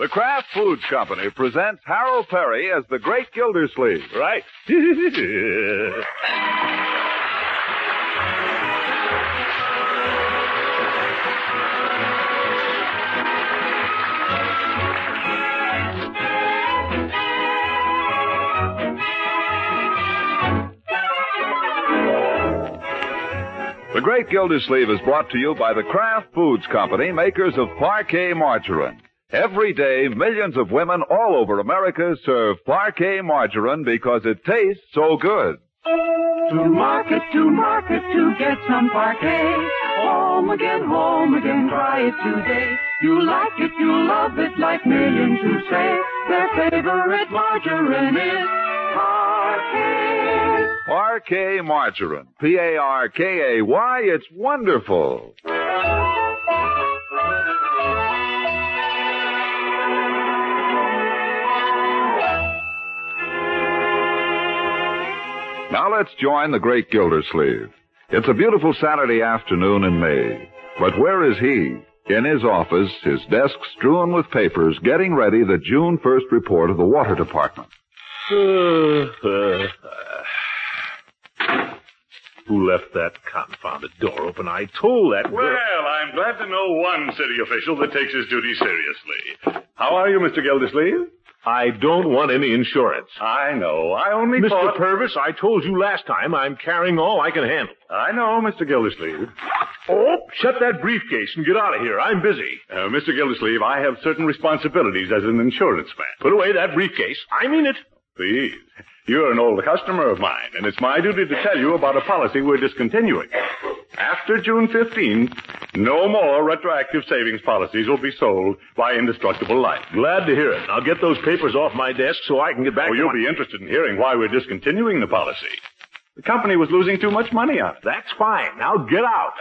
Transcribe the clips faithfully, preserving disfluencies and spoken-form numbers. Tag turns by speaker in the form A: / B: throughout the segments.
A: The Kraft Foods Company presents Harold Perry as the Great Gildersleeve.
B: Right.
A: The Great Gildersleeve is brought to you by the Kraft Foods Company, makers of Parquet Margarine. Every day, millions of women all over America serve Parquet Margarine because it tastes so good.
C: To market, to market, to get some Parquet. Home again, home again, try it today. You like it, you love it, like millions who say their favorite margarine is Parquet.
A: Parquet Margarine. P A R K A Y. It's wonderful. Now let's join the Great Gildersleeve. It's a beautiful Saturday afternoon in May. But where is he? In his office, his desk strewn with papers, getting ready the June first report of the Water Department.
B: Uh, uh, who left that confounded door open? I told that girl...
D: Well, I'm glad to know one city official that takes his duty seriously. How are you, Mister Gildersleeve?
B: I don't want any insurance.
D: I know. I only
B: Mister
D: thought...
B: Purvis, I told you last time I'm carrying all I can handle.
D: I know, Mister Gildersleeve.
B: Oh, shut that briefcase and get out of here. I'm busy.
D: Uh, Mister Gildersleeve, I have certain responsibilities as an insurance man.
B: Put away that briefcase. I mean it.
D: Please. You're an old customer of mine, and it's my duty to tell you about a policy we're discontinuing. After June fifteenth, no more retroactive savings policies will be sold by Indestructible Life.
B: Glad to hear it. I'll get those papers off my desk so I can get back
D: Oh,
B: to
D: you'll
B: my...
D: be interested in hearing why we're discontinuing the policy. The company was losing too much money on it.
B: That's fine. Now get out.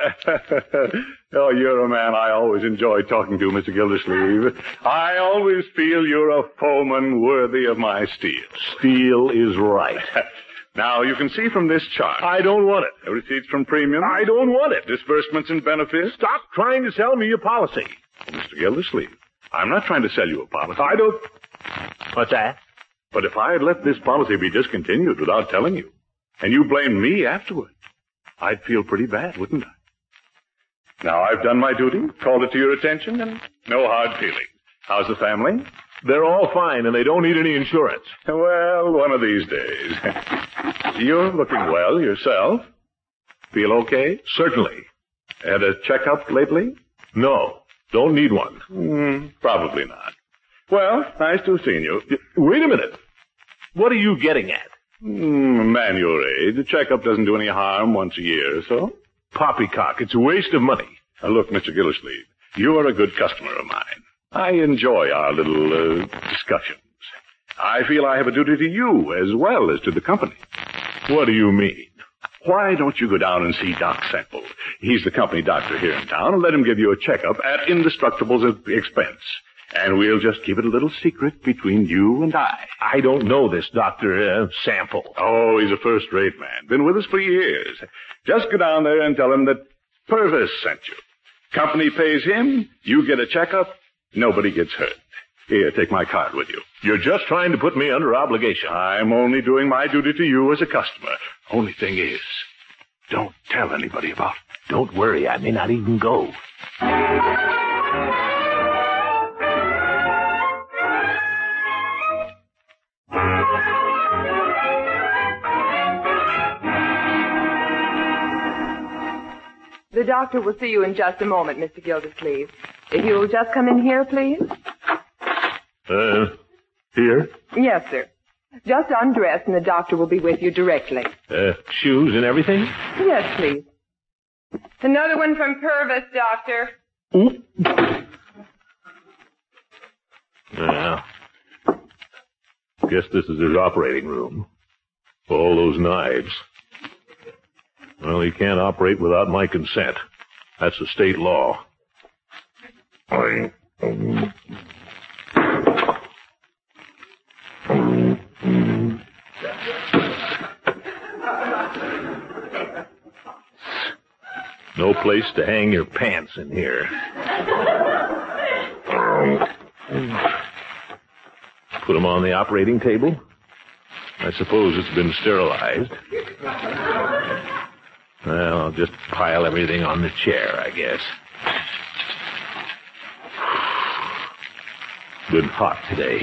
D: Oh, you're a man I always enjoy talking to, Mister Gildersleeve. I always feel you're a foeman worthy of my steel.
B: Steel is right.
D: Now, you can see from this chart.
B: I don't want it.
D: Receipts from premiums.
B: I don't want it.
D: Disbursements and benefits.
B: Stop trying to sell me a policy.
D: Oh, Mister Gildersleeve, I'm not trying to sell you a policy.
B: I don't... What's that?
D: But if I had let this policy be discontinued without telling you, and you blamed me afterward, I'd feel pretty bad, wouldn't I? Now, I've done my duty, called it to your attention, and no hard feelings. How's the family?
B: They're all fine, and they don't need any insurance.
D: Well, one of these days. You're looking well yourself. Feel okay?
B: Certainly.
D: Had a checkup lately?
B: No, don't need one.
D: Mm, probably not. Well, nice to have seen you.
B: Wait a minute. What are you getting at?
D: Mm, man your age. A checkup doesn't do any harm once a year or so.
B: Poppycock. It's a waste of money.
D: Now, look, Mister Gildersleeve, you are a good customer of mine. I enjoy our little uh, discussions. I feel I have a duty to you as well as to the company.
B: What do you mean?
D: Why don't you go down and see Doc Semple? He's the company doctor here in town, and let him give you a checkup at Indestructible's expense. And we'll just keep it a little secret between you and I.
B: I don't know this Doctor uh, Sample.
D: Oh, he's a first-rate man. Been with us for years. Just go down there and tell him that Purvis sent you. Company pays him, you get a checkup, nobody gets hurt. Here, take my card with you.
B: You're just trying to put me under obligation.
D: I'm only doing my duty to you as a customer. Only thing is, don't tell anybody about it.
B: Don't worry, I may not even go.
E: The doctor will see you in just a moment, Mister Gildersleeve. If you'll just come in here, please.
B: Uh, here?
E: Yes, sir. Just undress, and the doctor will be with you directly.
B: Uh, shoes and everything?
E: Yes, please. Another one from Purvis, doctor.
B: Oop. Yeah. Guess this is his operating room. All those knives. Well, he can't operate without my consent. That's the state law. No place to hang your pants in here. put him on the operating table. I suppose it's been sterilized. Well, I'll just pile everything on the chair, I guess. Good hot today.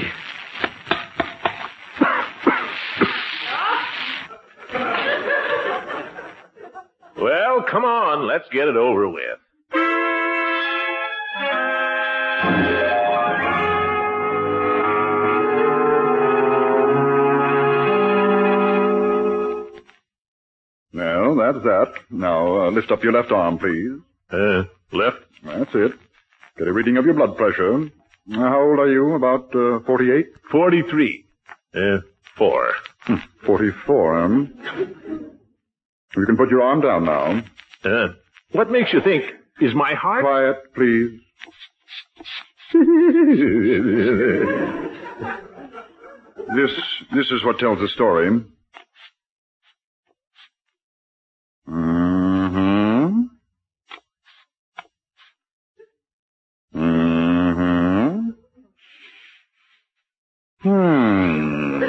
B: Well, come on, let's get it over with.
D: Well, that's that. Now, uh, lift up your left arm, please.
B: Uh, left?
D: That's it. Get a reading of your blood pressure. Uh, how old are you? About uh, forty-eight?
B: Forty-three. Uh, four.
D: Hmm, forty-four, huh? You can put your arm down now.
B: Uh, what makes you think? Is my heart...
D: Quiet, please. This, this is what tells the story. Mm-hmm. Mm-hmm. Hmm.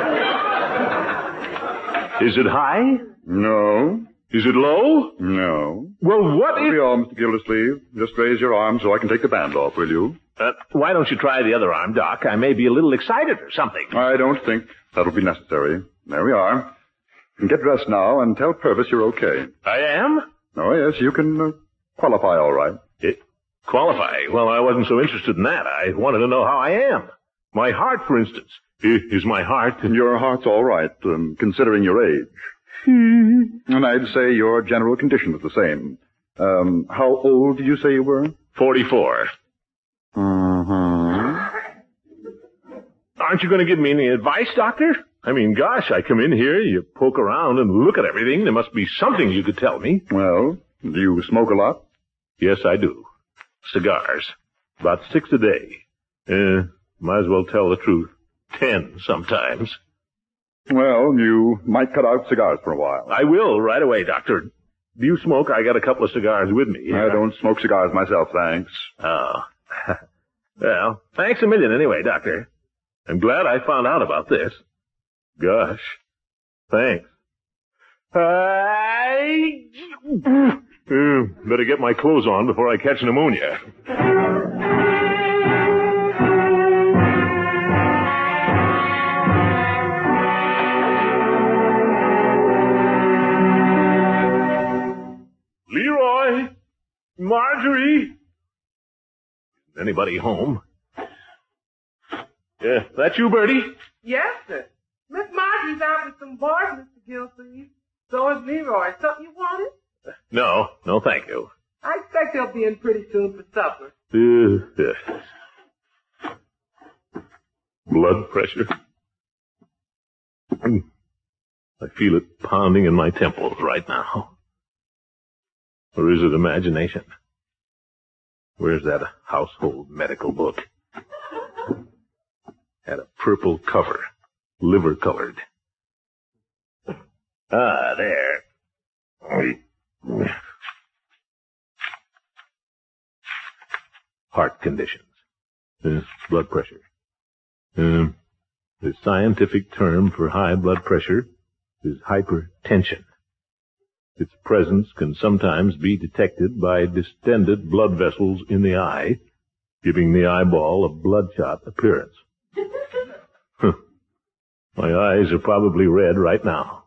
B: Is it high?
D: No.
B: Is it low?
D: No.
B: Well, what
D: That'll
B: if...
D: be all, Mister Gildersleeve. Just raise your arm so I can take the band off, will you?
B: Uh, why don't you try the other arm, Doc? I may be a little excited or something.
D: I don't think that'll be necessary. There we are. You can get dressed now and tell Purvis you're okay.
B: I am?
D: Oh, yes, you can uh, qualify all right.
B: It, qualify? Well, I wasn't so interested in that. I wanted to know how I am. My heart, for instance. I- Is my heart...
D: Your heart's all right, um, considering your age. And I'd say your general condition is the same. Um, how old did you say you were?
B: Forty-four.
D: Mm-hmm.
B: Aren't you going to give me any advice, Doctor? I mean, gosh, I come in here, you poke around and look at everything. There must be something you could tell me.
D: Well, do you smoke a lot?
B: Yes, I do. Cigars. About six a day. Uh, might as well tell the truth. Ten sometimes.
D: Well, you might cut out cigars for a while.
B: I will right away, Doctor. Do you smoke? I got a couple of cigars with me.
D: I don't smoke cigars myself, thanks.
B: Oh. Well, thanks a million anyway, Doctor. I'm glad I found out about this. Gosh. Thanks. I... Uh, better get my clothes on before I catch pneumonia. Leroy! Marjorie! Anybody home? Yeah, that you, Bertie?
F: Yes, sir. Miss Marjorie's out with some boys, Mister Gilsleeve. So is Leroy. Something you wanted?
B: No, no, thank you.
F: I expect they'll be in pretty soon for supper.
B: Uh, uh, blood pressure. I feel it pounding in my temples right now. Or is it imagination? Where's that household medical book? Had a purple cover, liver colored. Ah, there. Heart conditions. Uh, blood pressure. Uh, the scientific term for high blood pressure is hypertension. Its presence can sometimes be detected by distended blood vessels in the eye, giving the eyeball a bloodshot appearance. Huh. My eyes are probably red right now.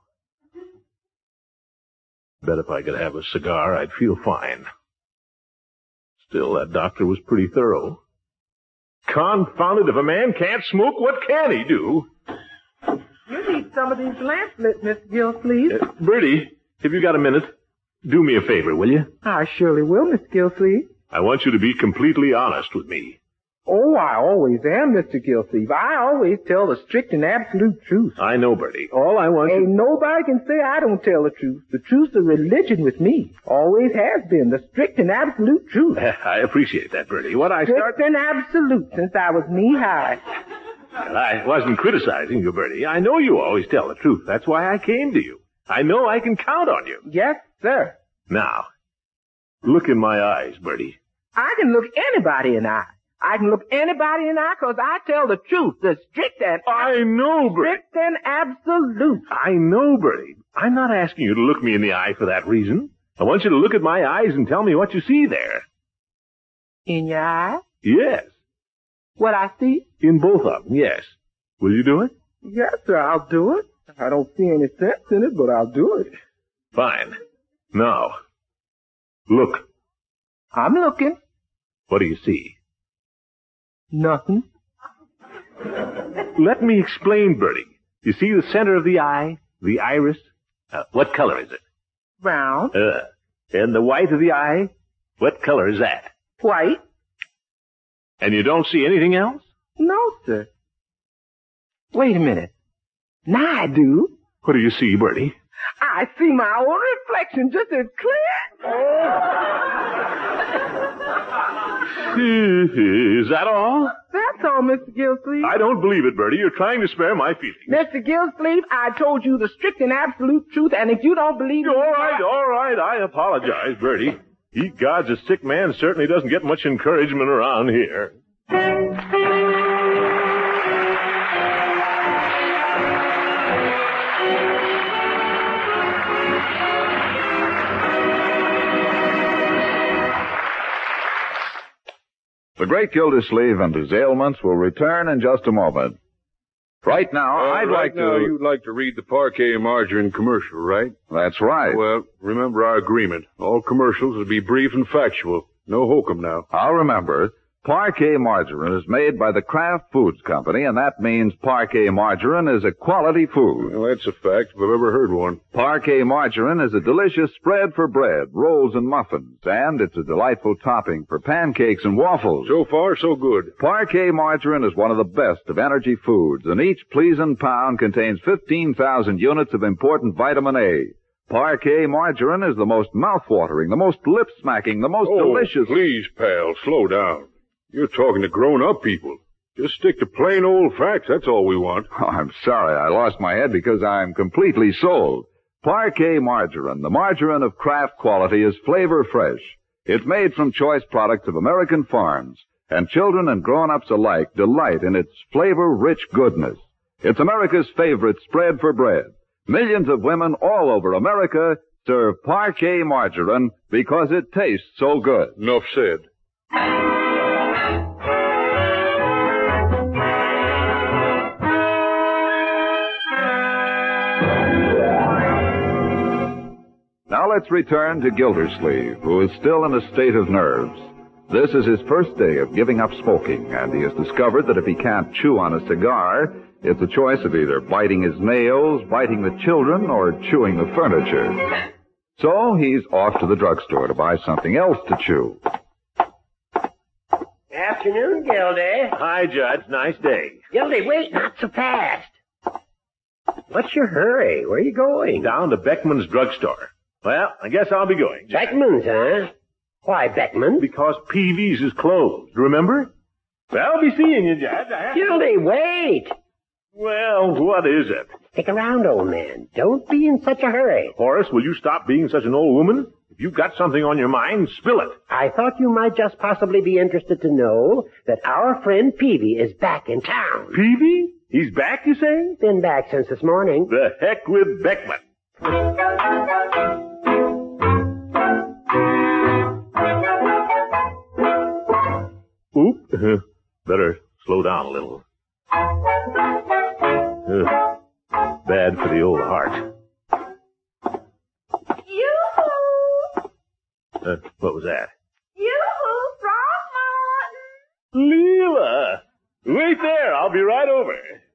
B: Bet if I could have a cigar, I'd feel fine. Still, that doctor was pretty thorough. Confound it, if a man can't smoke, what can he do?
F: You need some of these lamps lit, Mister Gilsleeve.
B: Uh, Bertie, have you got a minute? Do me a favor, will you?
F: I surely will, Mister Gilsleeve.
B: I want you to be completely honest with me.
F: Oh, I always am, Mister Gilsleeve. I always tell the strict and absolute truth.
B: I know, Bertie. All I want
F: Ain't
B: you...
F: nobody can say I don't tell the truth. The truth's a religion with me. Always has been. The strict and absolute truth.
B: I appreciate that, Bertie. What I
F: Strict
B: start...
F: and absolute since I was knee-high.
B: Well, I wasn't criticizing you, Bertie. I know you always tell the truth. That's why I came to you. I know I can count on you.
F: Yes, sir.
B: Now, look in my eyes, Bertie.
F: I can look anybody in the eye. I can look anybody in the eye because I tell the truth. The strict and...
B: I know, Bertie.
F: Strict and absolute.
B: I know, Bertie. I'm not asking you to look me in the eye for that reason. I want you to look at my eyes and tell me what you see there.
F: In your eye?
B: Yes.
F: What I see?
B: In both of them, yes. Will you do it?
F: Yes, sir, I'll do it. I don't see any sense in it, but I'll do it.
B: Fine. Now, look.
F: I'm looking.
B: What do you see?
F: Nothing.
B: Let me explain, Bertie. You see the center of the eye, the iris? Uh, what color is it?
F: Brown.
B: Uh, and the white of the eye? What color is that?
F: White.
B: And you don't see anything else?
F: No, sir. Wait a minute. Now I do.
B: What do you see, Bertie?
F: I see my own reflection just as clear.
B: Is that all?
F: That's all, Mister Gillsleeve.
B: I don't believe it, Bertie. You're trying to spare my feelings.
F: Mister Gillsleeve, I told you the strict and absolute truth, and if you don't believe me...
B: All right, all right. I apologize, Bertie. Ye gods, a sick man certainly doesn't get much encouragement around here.
A: The great Gildersleeve and his ailments will return in just a moment. Right now,
G: Uh,
A: I'd
G: right
A: like
G: now,
A: to...
G: you'd like to read the Parquet margarine commercial, right?
A: That's right.
G: Well, remember our agreement. All commercials will be brief and factual. No hokum now.
A: I'll remember. Parquet margarine is made by the Kraft Foods Company, and that means Parquet margarine is a quality food.
G: Well, that's a fact if I've ever heard one.
A: Parquet margarine is a delicious spread for bread, rolls, and muffins, and it's a delightful topping for pancakes and waffles.
G: So far, so good.
A: Parquet margarine is one of the best of energy foods, and each pleasing pound contains fifteen thousand units of important vitamin A. Parquet margarine is the most mouth-watering, the most lip-smacking, the most
G: oh,
A: delicious...
G: please, pal, slow down. You're talking to grown-up people. Just stick to plain old facts, that's all we want.
A: Oh, I'm sorry, I lost my head because I'm completely sold. Parquet margarine, the margarine of Kraft quality, is flavor fresh. It's made from choice products of American farms, and children and grown-ups alike delight in its flavor-rich goodness. It's America's favorite spread for bread. Millions of women all over America serve Parquet margarine because it tastes so good.
G: Enough said.
A: Now let's return to Gildersleeve, who is still in a state of nerves. This is his first day of giving up smoking, and he has discovered that if he can't chew on a cigar, it's a choice of either biting his nails, biting the children, or chewing the furniture. So he's off to the drugstore to buy something else to chew.
H: Afternoon, Gildy.
B: Hi, Judge. Nice day.
H: Gildy, wait, not so fast. What's your hurry? Where are you going?
B: Down to Beckman's drugstore. Well, I guess I'll be going, Judge.
H: Beckman's, huh? Why Beckman?
B: Because Peavy's is closed, remember? Well, I'll be seeing you, Judge. I...
H: Gildy, wait.
B: Well, what is it?
H: Stick around, old man. Don't be in such a hurry.
B: Horace, will you stop being such an old woman? If you've got something on your mind, spill it.
H: I thought you might just possibly be interested to know that our friend Peavy is back in town.
B: Peavy? He's back, you say?
H: Been back since this morning.
B: The heck with Beckman. Oop. Uh, better slow down a little. Uh, bad for the old heart.
I: Yoo-hoo!
B: Uh, what was that?
I: Yoo-hoo, Throckmorton!
B: Leela! Wait there, I'll be right over.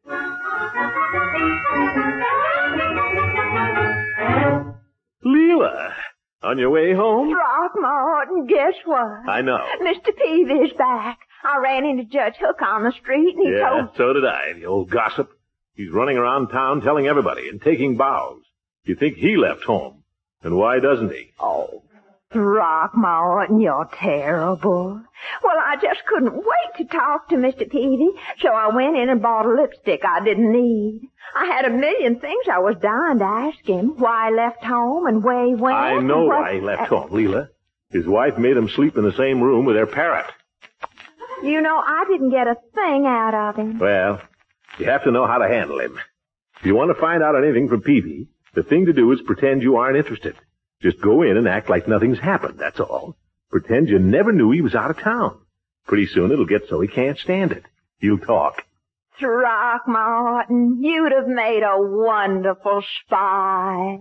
B: Leela, on your way home?
I: Throckmorton, guess what?
B: I know.
I: Mister Peavy's back. I ran into Judge Hook on the street, and he
B: Yeah,
I: told...
B: so did I, the old gossip. He's running around town telling everybody and taking bows. You think he left home. And why doesn't he?
I: Oh, Throckmorton, you're terrible. Well, I just couldn't wait to talk to Mister Peavy, so I went in and bought a lipstick I didn't need. I had a million things I was dying to ask him. Why he left home and where he went.
B: I know
I: and what...
B: why he left home, Leela. His wife made him sleep in the same room with their parrot.
I: You know, I didn't get a thing out of him.
B: Well, you have to know how to handle him. If you want to find out anything from Peavy, the thing to do is pretend you aren't interested. Just go in and act like nothing's happened, that's all. Pretend you never knew he was out of town. Pretty soon it'll get so he can't stand it. He'll talk.
I: Throckmorton, you'd have made a wonderful spy.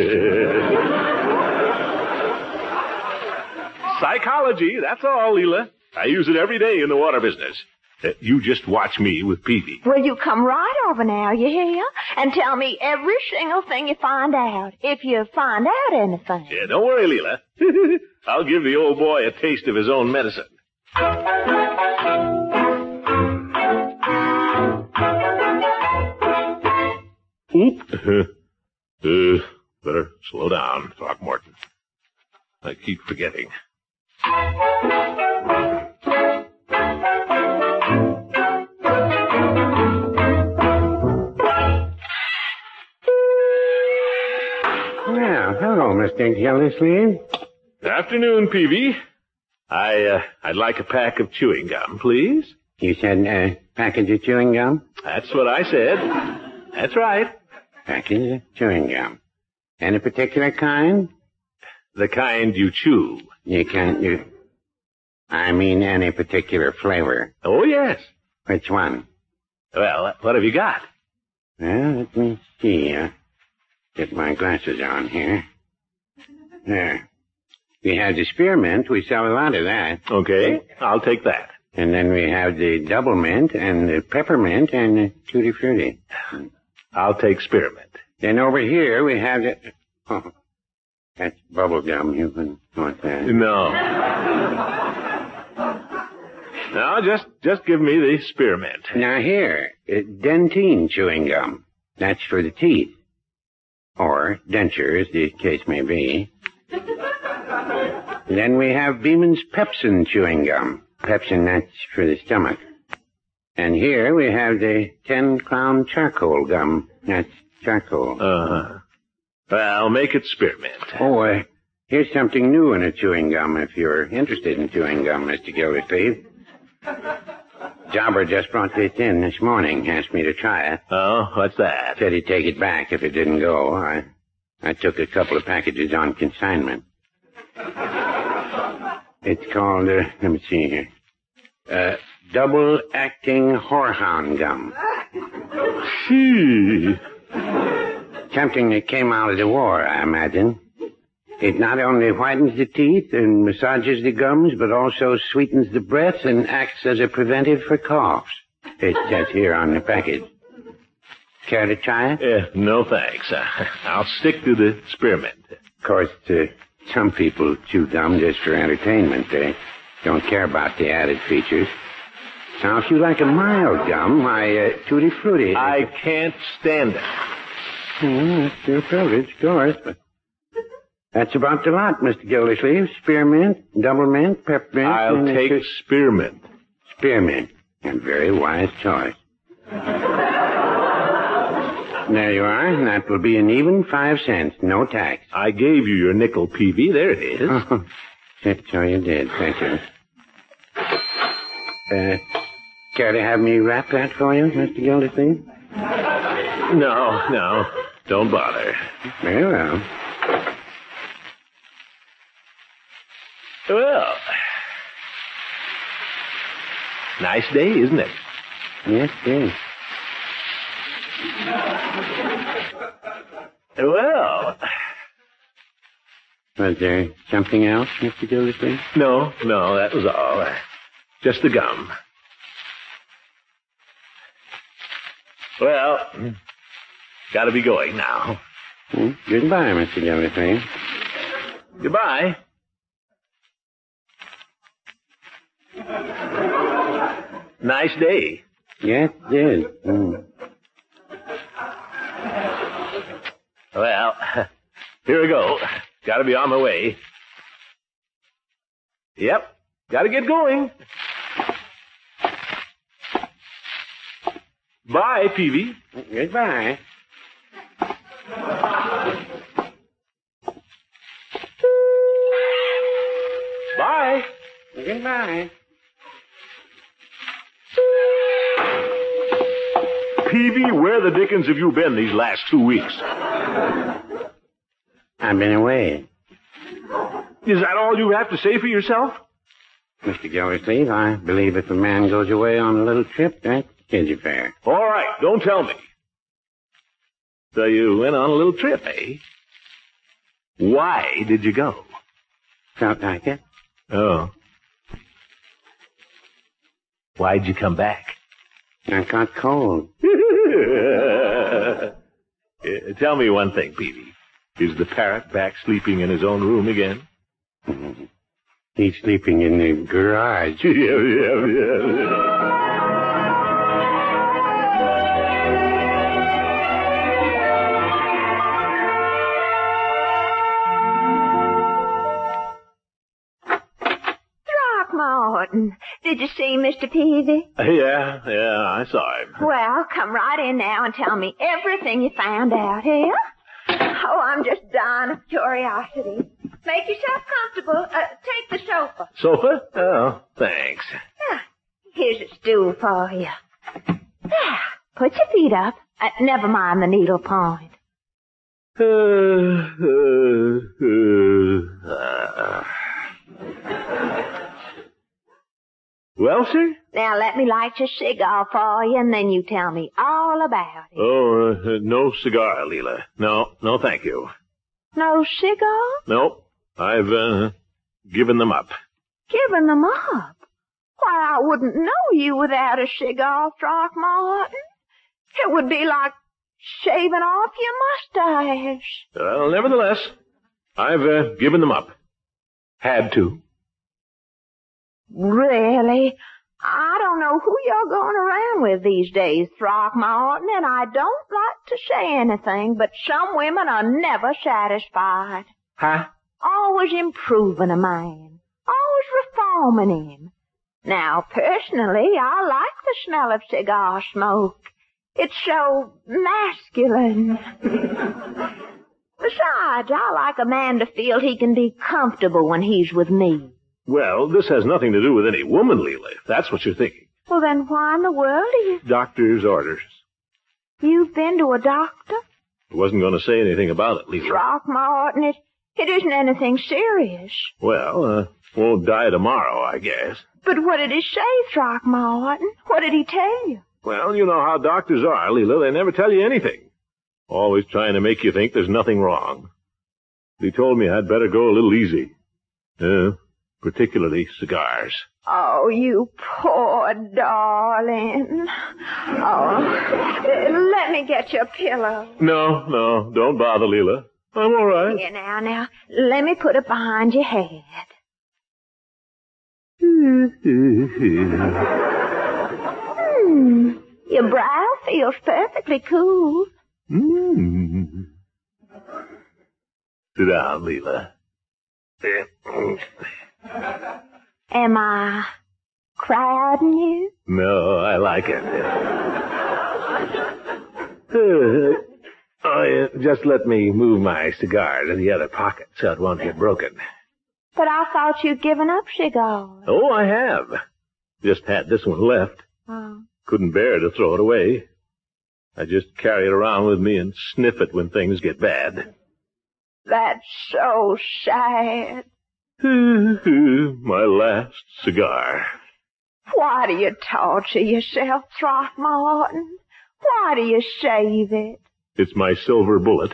B: Psychology, that's all, Leela. I use it every day in the water business. Uh, you just watch me with Peavy.
I: Well, you come right over now, you hear? And tell me every single thing you find out, if you find out anything.
B: Yeah, don't worry, Leela. I'll give the old boy a taste of his own medicine. Oop. uh, better slow down, Throckmorton. I keep forgetting.
H: Well, hello, Mister Gildersleeve.
B: Afternoon, Peavy. I, uh, I'd like a pack of chewing gum, please.
H: You said a uh, package of chewing gum?
B: That's what I said. That's right.
H: Package of chewing gum. Any particular kind?
B: The kind you chew.
H: You can't, you... I mean any particular flavor.
B: Oh, yes.
H: Which one?
B: Well, what have you got?
H: Well, let me see. Uh, get my glasses on here. There. We have the spearmint. We sell a lot of that.
B: Okay, I'll take that.
H: And then we have the double mint and the peppermint and the tutti frutti.
B: I'll take spearmint.
H: Then over here we have the... Oh, that's bubble gum. You can want that.
B: No. No, just just give me the spearmint.
H: Now here, uh, dentine chewing gum. That's for the teeth. Or denture, as the case may be. Then we have Beeman's Pepsin chewing gum. Pepsin, that's for the stomach. And here we have the ten-clown charcoal gum. That's charcoal.
B: Uh-huh. Well, make it spearmint.
H: Oh, uh, here's something new in a chewing gum if you're interested in chewing gum, Mister Gildersleeve. Jobber just brought this in this morning, asked me to try it.
B: Oh, what's that?
H: Said he'd take it back if it didn't go. I, I took a couple of packages on consignment. It's called, uh, let me see here, uh, double-acting horehound gum.
B: Gee.
H: Something that came out of the war, I imagine. It not only whitens the teeth and massages the gums, but also sweetens the breath and acts as a preventive for coughs. It says here on the package. Care to try it?
B: Uh, no, thanks. Uh, I'll stick to the spearmint.
H: Of course, uh, some people chew gum just for entertainment. They don't care about the added features. Now, if you like a mild gum, why, uh, tutti frutti.
B: I can't stand it.
H: Well, that's your privilege, of course, but that's about the lot, Mister Gildersleeve. Spearmint, double mint, peppermint.
B: I'll
H: and
B: take
H: uh,
B: spearmint.
H: Spearmint. A very wise choice. There you are. And that will be an even five cents. No tax.
B: I gave you your nickel, Peavy. There it is.
H: Oh, so you did. Thank you. Uh, care to have me wrap that for you, Mister Gildersleeve?
B: No, no. Don't bother.
H: Very well.
B: Well, nice day, isn't it?
H: Yes, it is.
B: Well,
H: was there something else, Mister Gildersleeve?
B: No, no, that was all. Uh, just the gum. Well, gotta be going now.
H: Well, goodbye, Mister Gildersleeve.
B: Goodbye. Nice day.
H: Yes, it is. Mm.
B: Well, here we go. Gotta be on my way. Yep, gotta get going. Bye, Peavy.
H: Goodbye.
B: Bye.
H: Goodbye.
B: Peavy, where the dickens have you been these last two weeks?
H: I've been away.
B: Is that all you have to say for yourself?
H: Mister Gildersleeve, I believe if a man goes away on a little trip, that's kids' affair.
B: All right, don't tell me. So you went on a little trip, eh? Why did you go?
H: Felt like it.
B: Oh. Why'd you come back?
H: I caught cold.
B: Uh, Tell me one thing, Peavy. Is the parrot back sleeping in his own room again?
H: He's sleeping in the garage.
B: yeah, yeah, yeah.
I: Throckmorton, did you see Mister Peavy?
B: Yeah, yeah, I saw him.
I: Well, come right in now and tell me everything you found out here. Oh, I'm just dying of curiosity. Make yourself comfortable. Uh, take the sofa.
B: Sofa? Oh, thanks.
I: Yeah, here's a stool for you. There, put your feet up. Uh, never mind the needle point.
B: Uh, uh, uh, well, sir?
I: Now, let me light your cigar for you, and then you tell me all about it.
B: Oh, uh, no cigar, Leela. No, no, thank you.
I: No cigar?
B: Nope. I've, uh, given them up.
I: Given them up? Why, I wouldn't know you without a cigar, Throckmorton. It would be like shaving off your mustache.
B: Well, nevertheless, I've, uh, given them up. Had to.
I: Really? I don't know who you're going around with these days, Throckmorton, and I don't like to say anything, but some women are never satisfied.
B: Huh?
I: Always improving a man. Always reforming him. Now, personally, I like the smell of cigar smoke. It's so masculine. Besides, I like a man to feel he can be comfortable when he's with me.
B: Well, this has nothing to do with any woman, Leela, if that's what you're thinking.
I: Well, then why in the world are you...
B: Doctor's orders.
I: You've been to a doctor?
B: I wasn't going to say anything about it, Leela.
I: Throckmorton, it, it isn't anything serious.
B: Well, uh, won't die tomorrow, I guess.
I: But what did he say, Throckmorton? What did he tell you?
B: Well, you know how doctors are, Leela. They never tell you anything. Always trying to make you think there's nothing wrong. He told me I'd better go a little easy. Uh, particularly cigars.
I: Oh, you poor darling. Oh, let me get your pillow.
B: No, no, don't bother, Leela. I'm all right.
I: Here, now, now, let me put it behind your head. Hmm, your brow feels perfectly cool.
B: Mm. Sit down, Leela.
I: Am I crowding you?
B: No, I like it. uh, oh, uh, just let me move my cigar to the other pocket so it won't get broken.
I: But I thought you'd given up cigars.
B: Oh, I have. Just had this one left.
I: Oh.
B: Couldn't bear to throw it away. I just carry it around with me and sniff it when things get bad.
I: That's so sad.
B: My last cigar.
I: Why do you torture yourself, Throckmorton? Why do you save it?
B: It's my silver bullet.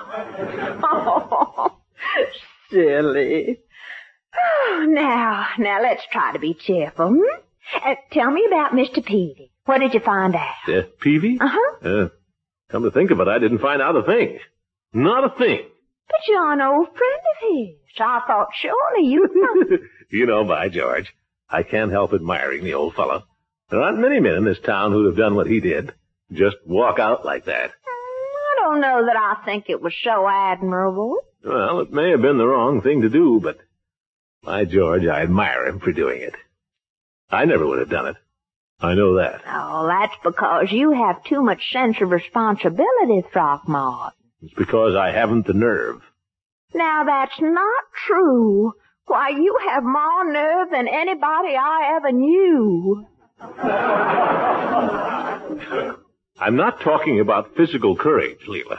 I: Oh, silly. Oh, now, now let's try to be cheerful. Hmm? Uh, tell me about Mister Peavy. What did you find out?
B: Uh, Peavy?
I: Uh-huh.
B: Uh, come to think of it, I didn't find out a thing. Not a thing.
I: But you're an old friend of his. I thought surely you'd know.
B: You know, by George, I can't help admiring the old fellow. There aren't many men in this town who'd have done what he did. Just walk out like that.
I: I don't know that I think it was so admirable.
B: Well, it may have been the wrong thing to do, but by George, I admire him for doing it. I never would have done it. I know that.
I: Oh, that's because you have too much sense of responsibility, Throckmorton.
B: It's because I haven't the nerve.
I: Now, that's not true. Why, you have more nerve than anybody I ever knew.
B: I'm not talking about physical courage, Leela.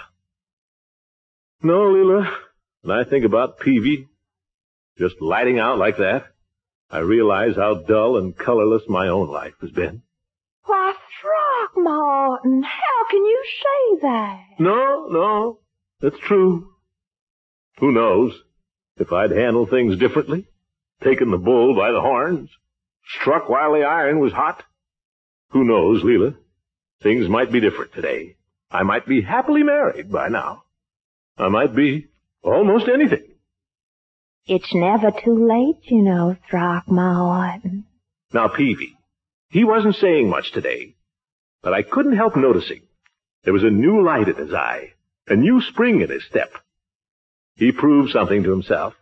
B: No, Leela, when I think about Peavy just lighting out like that, I realize how dull and colorless my own life has been.
I: Why, Throckmorton, how can you say that?
B: No, no, it's true. Who knows? If I'd handled things differently, taken the bull by the horns, struck while the iron was hot, who knows, Leela? Things might be different today. I might be happily married by now. I might be almost anything.
I: It's never too late, you know, Throckmorton.
B: Now, Peavy, he wasn't saying much today, but I couldn't help noticing there was a new light in his eye, a new spring in his step. He proved something to himself.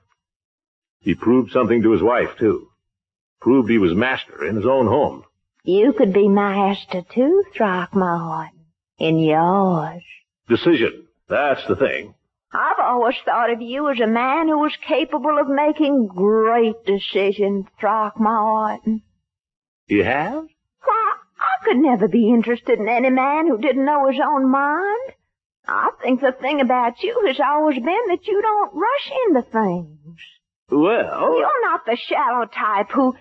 B: He proved something to his wife, too. Proved he was master in his own home.
I: You could be master, too, Throckmorton, in yours.
B: Decision, that's the thing.
I: I've always thought of you as a man who was capable of making great decisions, Throckmorton.
B: You have?
I: Why, I could never be interested in any man who didn't know his own mind. I think the thing about you has always been that you don't rush into things.
B: Well...
I: You're not the shallow type who,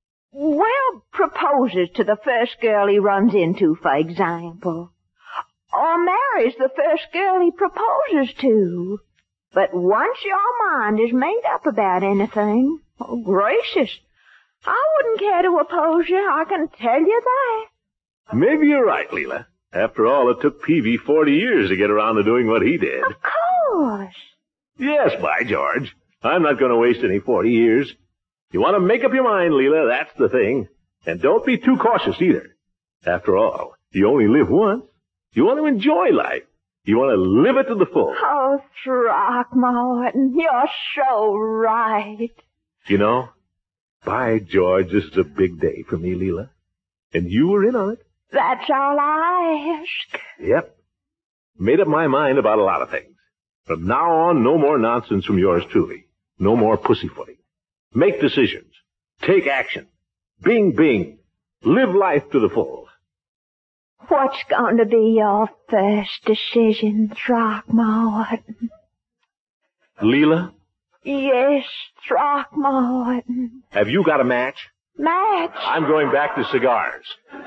I: well, proposes to the first girl he runs into, for example. Or marries the first girl he proposes to. But once your mind is made up about anything, oh, gracious, I wouldn't care to oppose you, I can tell you that.
B: Maybe you're right, Leela. After all, it took Peavy forty years to get around to doing what he did.
I: Of course.
B: Yes, by George. I'm not going to waste any forty years. You want to make up your mind, Leela, that's the thing. And don't be too cautious either. After all, you only live once. You want to enjoy life. You want to live it to the full.
I: Oh, Throckmorton, you're so right.
B: You know, by George, this is a big day for me, Leela. And you were in on it.
I: That's all I ask.
B: Yep. Made up my mind about a lot of things. From now on, no more nonsense from yours truly. No more pussyfooting. Make decisions. Take action. Bing, bing. Live life to the full.
I: What's going to be your first decision, Throckmorton?
B: Leela?
I: Yes, Throckmorton.
B: Have you got a match?
I: Match?
B: I'm going back to cigars.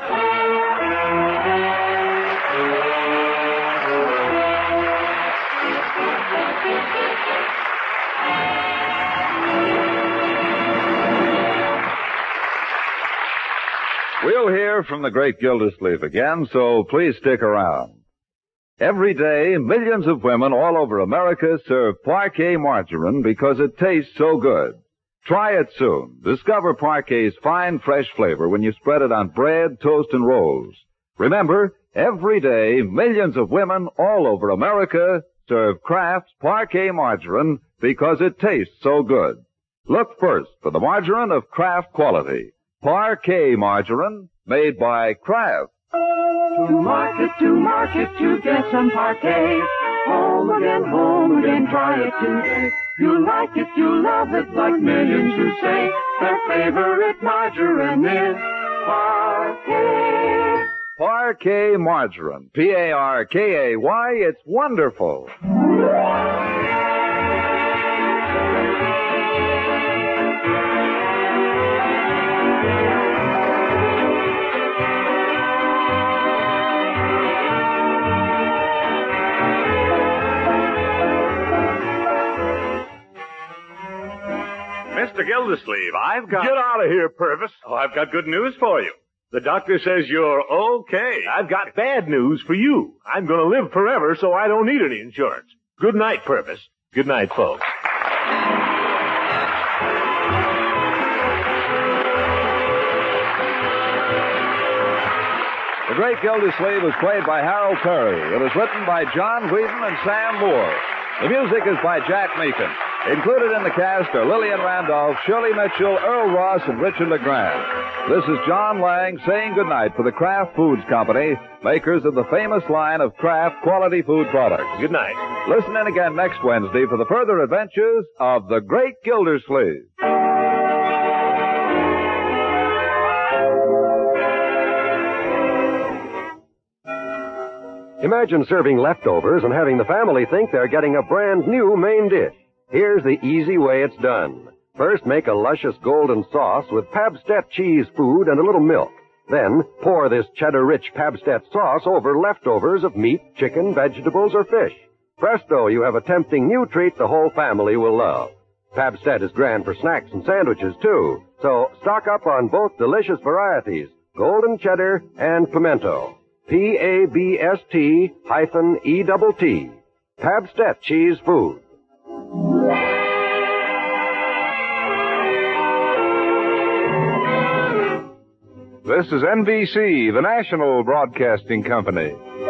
A: We'll hear from the great Gildersleeve again, so please stick around. Every day, millions of women all over America serve Parquet margarine because it tastes so good. Try it soon. Discover Parquet's fine, fresh flavor when you spread it on bread, toast, and rolls. Remember, every day, millions of women all over America serve Kraft's Parquet margarine because it tastes so good. Look first for the margarine of Kraft quality. Parquet margarine made by Kraft.
C: To market, to market, to get some Parquet. Home again, home again, try it today. You like it, you love it, like millions who say their favorite margarine is Parquet.
A: Parquet margarine. P A R K A Y. It's wonderful.
D: Mister Gildersleeve, I've got...
B: Get out of here, Purvis.
D: Oh, I've got good news for you. The doctor says you're okay.
B: I've got bad news for you. I'm going to live forever, so I don't need any insurance. Good night, Purvis. Good night, folks.
A: The Great Gildersleeve was played by Harold Perry. It was written by John Whedon and Sam Moore. The music is by Jack Meakin. Included in the cast are Lillian Randolph, Shirley Mitchell, Earl Ross, and Richard LeGrand. This is John Lang saying goodnight for the Kraft Foods Company, makers of the famous line of Kraft quality food products.
B: Good night.
A: Listen in again next Wednesday for the further adventures of the Great Gildersleeve.
J: Imagine serving leftovers and having the family think they're getting a brand new main dish. Here's the easy way it's done. First, make a luscious golden sauce with Pabstet cheese food and a little milk. Then, pour this cheddar-rich Pabstet sauce over leftovers of meat, chicken, vegetables, or fish. Presto, you have a tempting new treat the whole family will love. Pabstet is grand for snacks and sandwiches, too. So, stock up on both delicious varieties, golden cheddar and pimento. P A B S T hyphen E double T. Pabstet cheese food.
A: This is N B C, the national broadcasting company.